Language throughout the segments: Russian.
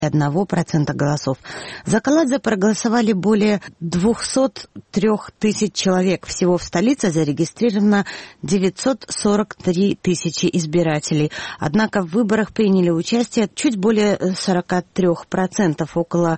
1% голосов. За Каладзе проголосовали более 203 тысяч человек. Всего в столице зарегистрировано 943 тысячи избирателей. Однако в выборах приняли участие чуть более 43%, около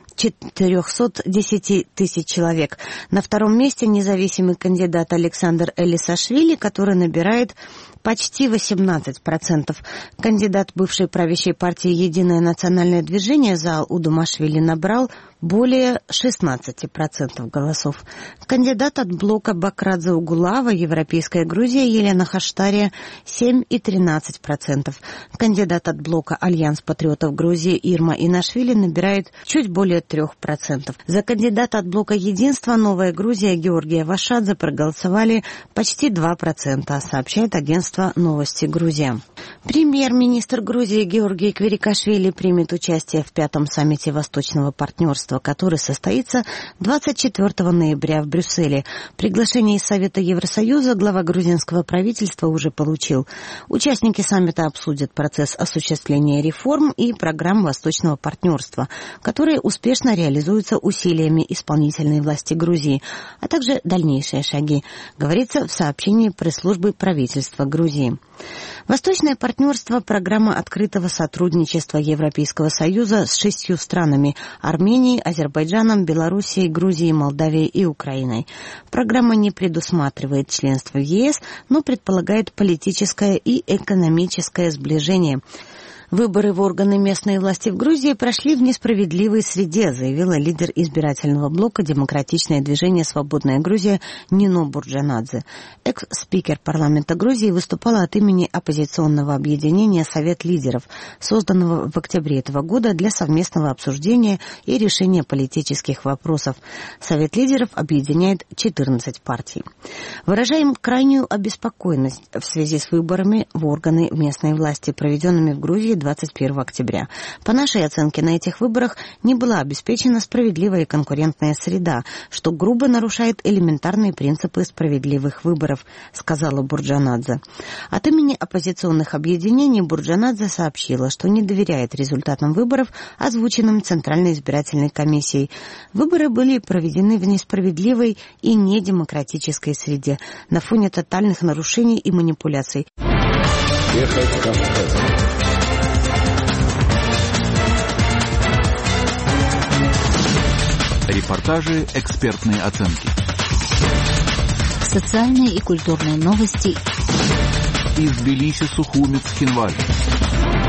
410 тысяч человек. На втором месте независимый кандидат Александр Элисашвили, который набирает почти 18%. Кандидат бывшей правящей партии «Единое национальное движение» Заал Удумашвили набрал более 16% голосов. Кандидат от блока Бакрадзе Угулава «Европейская Грузия» Елена Хаштария 7,13%. Кандидат от блока «Альянс патриотов Грузии» Ирма Инашвили набирает чуть более 3%. За кандидата от блока «Единство. Новая Грузия» Георгия Вашадзе проголосовали почти 2%, сообщает агентство «Новости Грузия». Премьер-министр Грузии Георгий Кверикашвили примет участие в 5-м саммите Восточного партнерства, который состоится 24 ноября в Брюсселе. Приглашение из Совета Евросоюза глава грузинского правительства уже получил. Участники саммита обсудят процесс осуществления реформ и программ Восточного партнерства, которые успешно реализуются усилиями исполнительной власти Грузии, а также дальнейшие шаги, говорится в сообщении пресс-службы правительства Грузии. Восточное партнерство – программа открытого сотрудничества Европейского Союза с 6 странами – Арменией, Азербайджаном, Белоруссией, Грузией, Молдавией и Украиной. Программа не предусматривает членство в ЕС, но предполагает политическое и экономическое сближение. Выборы в органы местной власти в Грузии прошли в несправедливой среде, заявила лидер избирательного блока «Демократичное движение «Свободная Грузия» Нино Бурджанадзе. Экс-спикер парламента Грузии выступала от имени оппозиционного объединения «Совет лидеров», созданного в октябре этого года для совместного обсуждения и решения политических вопросов. Совет лидеров объединяет 14 партий. Выражаем крайнюю обеспокоенность в связи с выборами в органы местной власти, проведенными в Грузии 21 октября. По нашей оценке, на этих выборах не была обеспечена справедливая и конкурентная среда, что грубо нарушает элементарные принципы справедливых выборов, сказала Бурджанадзе. От имени оппозиционных объединений Бурджанадзе сообщила, что не доверяет результатам выборов, озвученным Центральной избирательной комиссией. Выборы были проведены в несправедливой и недемократической среде на фоне тотальных нарушений и манипуляций. Репортажи, экспертные оценки. Социальные и культурные новости. Из Тбилиси, Сухуми, Цхинвали.